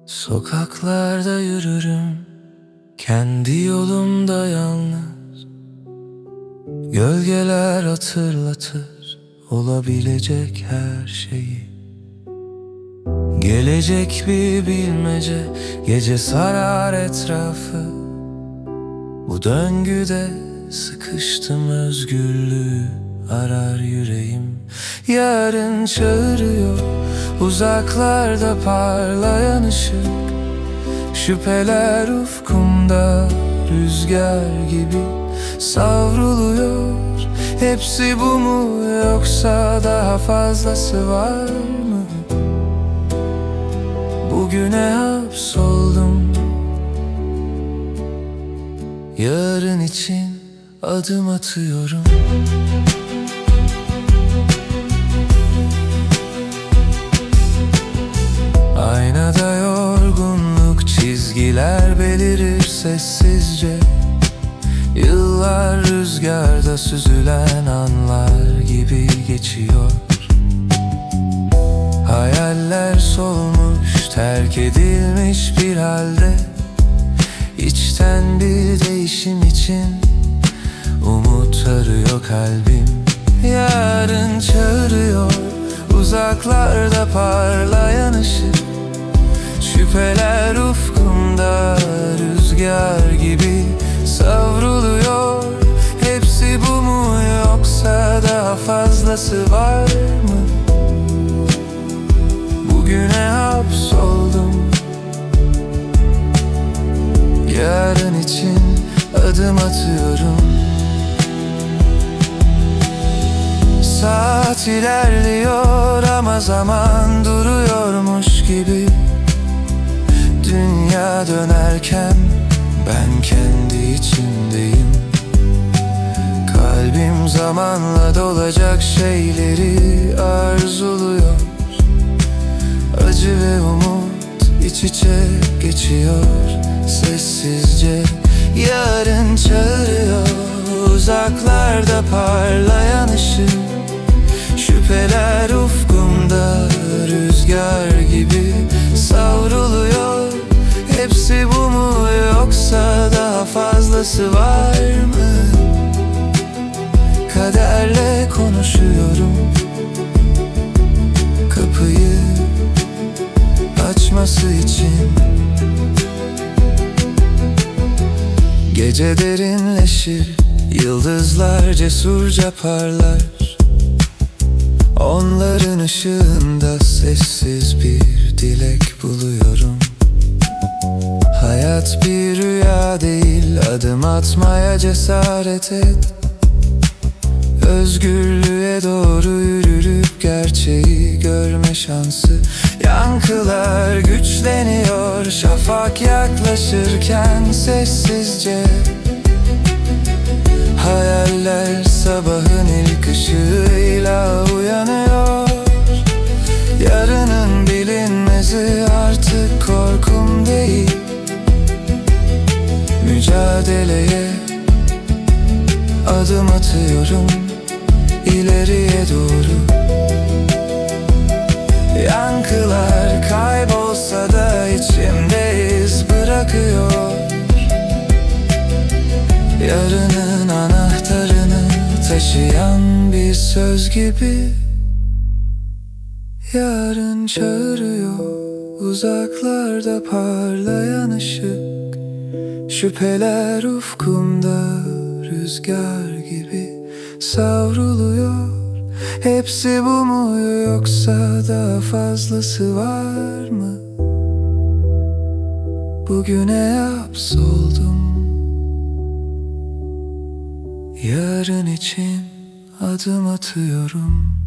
Sokaklarda yürürüm, kendi yolumda yalnız. Gölgeler hatırlatır olabilecek her şeyi. Gelecek bir bilmece, gece sarar etrafı. Bu döngüde sıkıştım, özgürlüğü arar yüreğim. Yarın çağırıyor, uzaklarda parlayan ışık. Şüpheler ufkumda rüzgar gibi savruluyor. Hepsi bu mu, yoksa daha fazlası var mı? Bugüne hapsoldum, yarın için adım atıyorum. Aynada yorgunluk, çizgiler belirir sessizce. Yıllar rüzgarda süzülen anlar gibi geçiyor. Hayaller solmuş, terk edilmiş bir halde. İçten bir değişim için umut arıyor kalbim. Yarın çağırıyor, uzaklarda parlayan ışık. Şüpheler ufkumda rüzgar gibi savruluyor. Hepsi bu mu, yoksa daha fazlası var mı? Bugüne hapsoldum, yarın için adım atıyorum. Saat ilerliyor ama zaman duruyormuş gibi. Dünya dönerken ben kendi içimdeyim. Kalbim zamanla dolacak şeyleri arzuluyor. Acı ve umut iç içe geçiyor sessizce. Yarın çağırıyor, uzaklarda parlayan ışık. Şüpheler ufkumda rüzgar gibi savruluyor. Hepsi bu mu, yoksa daha fazlası var mı? Kaderle konuşuyorum, kapıyı açması için. Gece derinleşir, yıldızlar cesurca parlar. Onların ışığında sessiz bir dilek buluyorum. Hayat bir rüya değil, adım atmaya cesaret et. Özgürlüğe doğru yürürüp gerçeği görme şansı. Yankılar güçleniyor, şafak yaklaşırken sessizce. Hayaller sabahın ilk ışığıyla uyanıyor. Yarının bilinmezi artık korkum değil. Mücadeleye adım atıyorum, ileriye doğru. Yankılar kaybolsa da içimde iz bırakıyor. Yarının anahtarını taşıyan bir söz gibi. Yarın çağırıyor, uzaklarda parlayan ışık. Şüpheler ufkumda rüzgar gibi savruluyor. Hepsi bu mu, yoksa daha fazlası var mı? Bugüne hapsoldum, yarın için adım atıyorum.